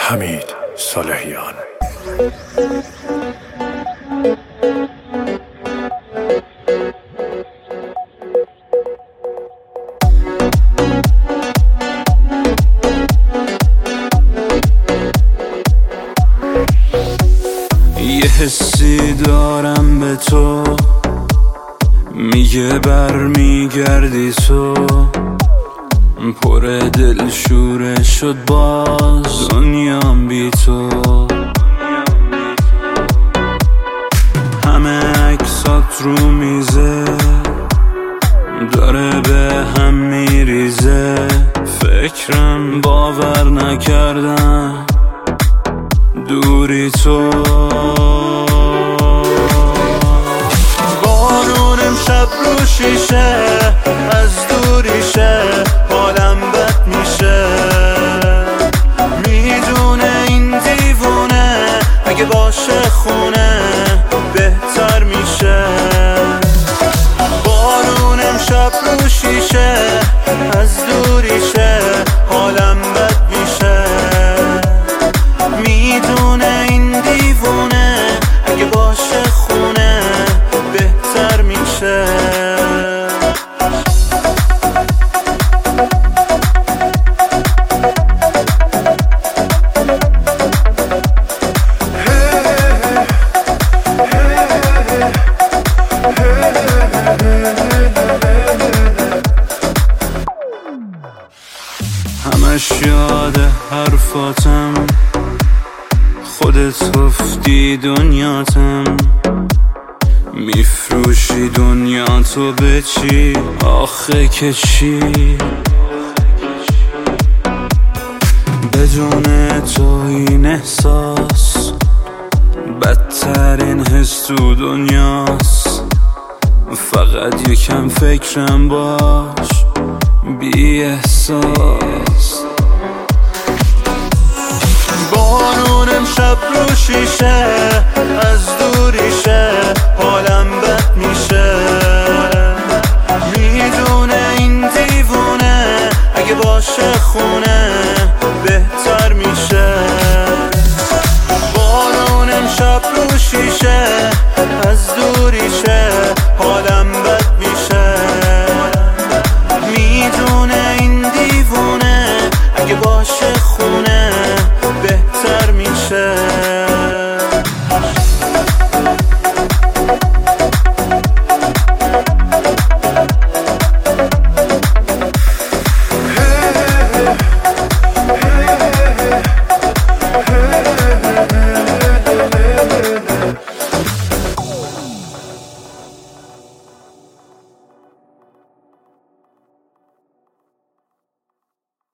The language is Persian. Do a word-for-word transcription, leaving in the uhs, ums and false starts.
حمید صالحیان. یه حسی دارم به تو، میگه بر میگردی تو، پر دل شوره شد باز دنیام بی تو. همه عکسات رو میزه داره به هم میریزه، فکرم باور نکردم دوری تو. بارون امشب رو شیشه از دوریشه، حالم بد میشه، میدونه این دیوونه اگه باشه خونه بهتر میشه. بارون امشب رو شیشه از دوریشه، حالم بد میشه، میدونه این دیوونه اگه باشه خونه بهتر میشه. همش یاد حرفاتم، خودت گفتی دنیاتم، میفروشی دنیا تو به چی؟ آخه که چی؟ بدون تو این احساس بدترین حس تو دنیاست. فقط یکم فکرم باش بی احساس. بارون امشب رو شیشه از دوریشه، حالم بد میشه، میدونه این دیوونه اگه باشه خونه بهتر میشه. بارون امشب رو شیشه از دوریشه، حالم بد میشه، میدونه این دیوونه اگه باشه